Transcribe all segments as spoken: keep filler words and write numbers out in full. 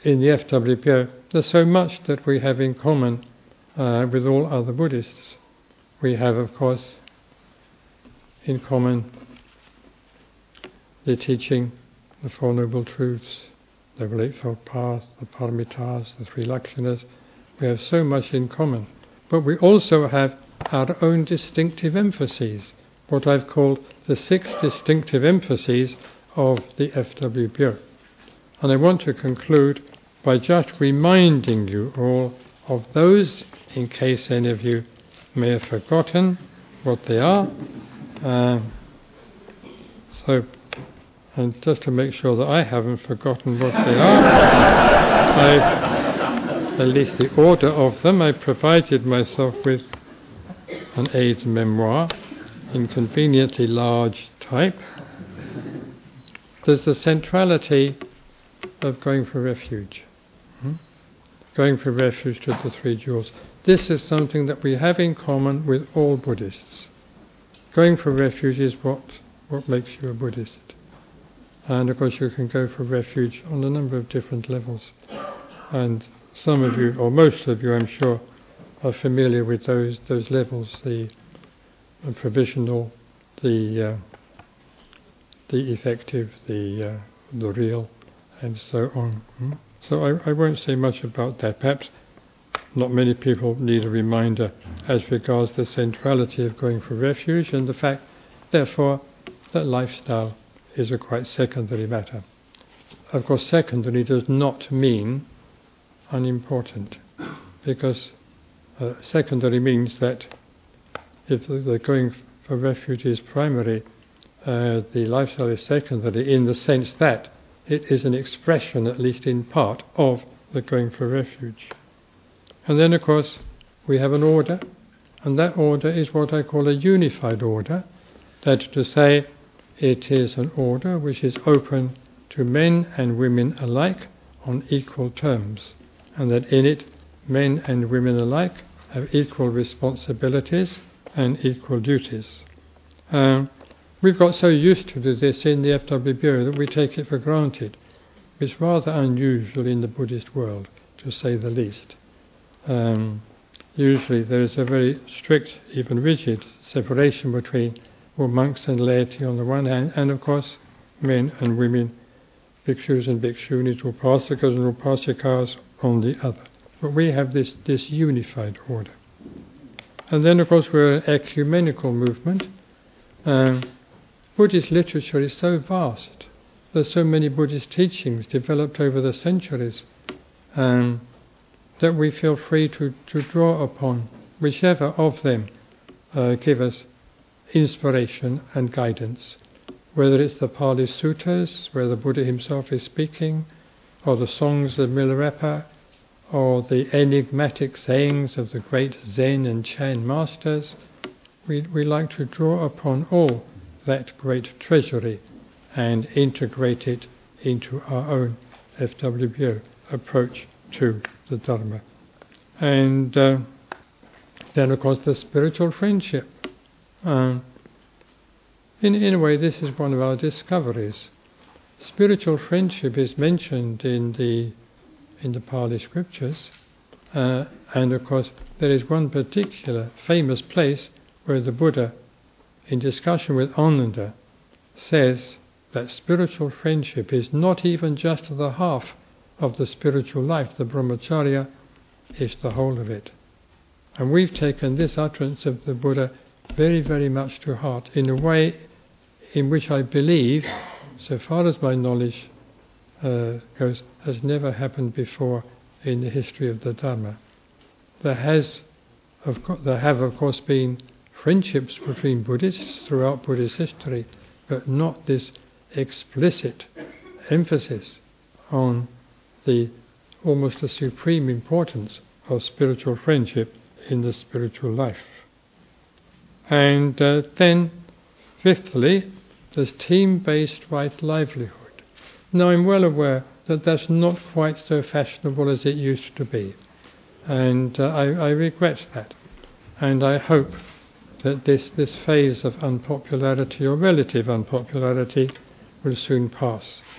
in the F W B O, there's so much that we have in common uh, with all other Buddhists. We have, of course, in common the teaching, the Four Noble Truths, the Eightfold Path, the Paramitas, the Three Lakshanas. We have so much in common. But we also have our own distinctive emphases, what I've called the six distinctive emphases of the F W B O. And I want to conclude by just reminding you all of those, in case any of you may have forgotten what they are. Uh, so, and just to make sure that I haven't forgotten what they are, I, at least the order of them, I provided myself with an aid memoir in conveniently large type. There's the centrality of going for refuge. Hmm? Going for refuge to the Three Jewels. This is something that we have in common with all Buddhists. Going for refuge is what, what makes you a Buddhist. And of course you can go for refuge on a number of different levels. And some of you, or most of you I'm sure, are familiar with those those levels, the uh, provisional, the uh, the effective, the uh, the real, and so on. Hmm? So I, I won't say much about that. Perhaps not many people need a reminder as regards the centrality of going for refuge and the fact, therefore, that lifestyle is a quite secondary matter. Of course, secondary does not mean unimportant, because uh, secondary means that if the, the going for refuge is primary, uh, the lifestyle is secondary in the sense that it is an expression, at least in part, of the going for refuge. And then, of course, we have an order, and that order is what I call a unified order. That is to say, it is an order which is open to men and women alike on equal terms, and that in it men and women alike have equal responsibilities and equal duties. Um, we've got so used to this in the F W B O that we take it for granted. It's rather unusual in the Buddhist world, to say the least. Um, usually there is a very strict, even rigid, separation between well, monks and laity on the one hand, and of course men and women, bhikshus and bhikshunis, upasakas and upasikas on the other. But we have this, this unified order. And then of course we're an ecumenical movement. Um, Buddhist literature is so vast. There's so many Buddhist teachings developed over the centuries um, that we feel free to, to draw upon whichever of them uh, give us inspiration and guidance, whether it's the Pali Suttas, where the Buddha himself is speaking, or the songs of Milarepa, or the enigmatic sayings of the great Zen and Chan masters. We, we like to draw upon all that great treasury and integrate it into our own F W B O approach to the Dharma. And uh, then, of course, the spiritual friendship. Um, in, in a way, this is one of our discoveries. Spiritual friendship is mentioned in the in the Pali scriptures, uh, and of course, there is one particular famous place where the Buddha, in discussion with Ananda, says that spiritual friendship is not even just the half of the spiritual life. The brahmacharya is the whole of it. And we've taken this utterance of the Buddha very, very much to heart, in a way in which I believe, so far as my knowledge uh, goes, has never happened before in the history of the Dharma. There has, of co- there have of course been friendships between Buddhists throughout Buddhist history, but not this explicit emphasis on the almost the supreme importance of spiritual friendship in the spiritual life. And uh, then, fifthly, there's team-based right livelihood. Now, I'm well aware that that's not quite so fashionable as it used to be, and uh, I, I regret that. And I hope that this, this phase of unpopularity or relative unpopularity will soon pass,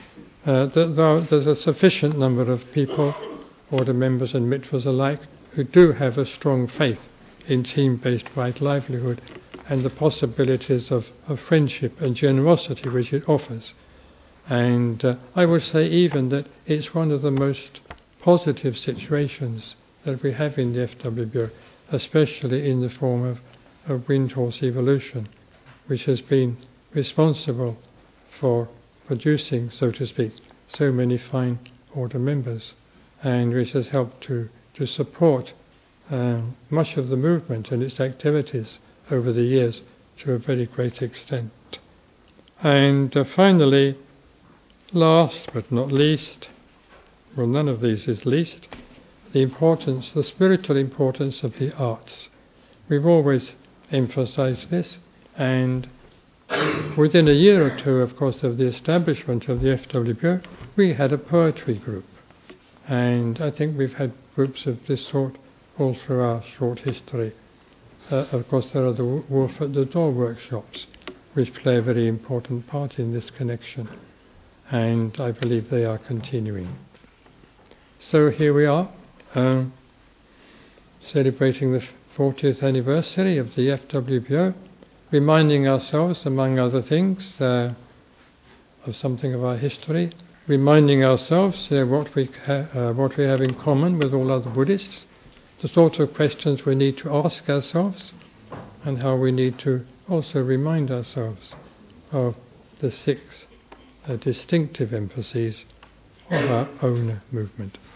uh, that there, there's a sufficient number of people, order members and mitras alike, who do have a strong faith in team-based right livelihood and the possibilities of, of friendship and generosity which it offers. And uh, I would say even that it's one of the most positive situations that we have in the F W B O, especially in the form of, of wind horse evolution, which has been responsible for producing, so to speak, so many fine order members, and which has helped to, to support um, much of the movement and its activities over the years to a very great extent. And uh, finally, last but not least, well, none of these is least, the importance, the spiritual importance of the arts. We've always emphasized this, and within a year or two, of course, of the establishment of the F W B O, we had a poetry group. And I think we've had groups of this sort all through our short history. Uh, of course, there are the Wolf at the Door workshops, which play a very important part in this connection. And I believe they are continuing. So here we are, um, celebrating the fortieth anniversary of the F W B O, reminding ourselves, among other things, uh, of something of our history, reminding ourselves uh, what we ha- uh, what we have in common with all other Buddhists, the sort of questions we need to ask ourselves, and how we need to also remind ourselves of the six uh, distinctive emphases of our own movement.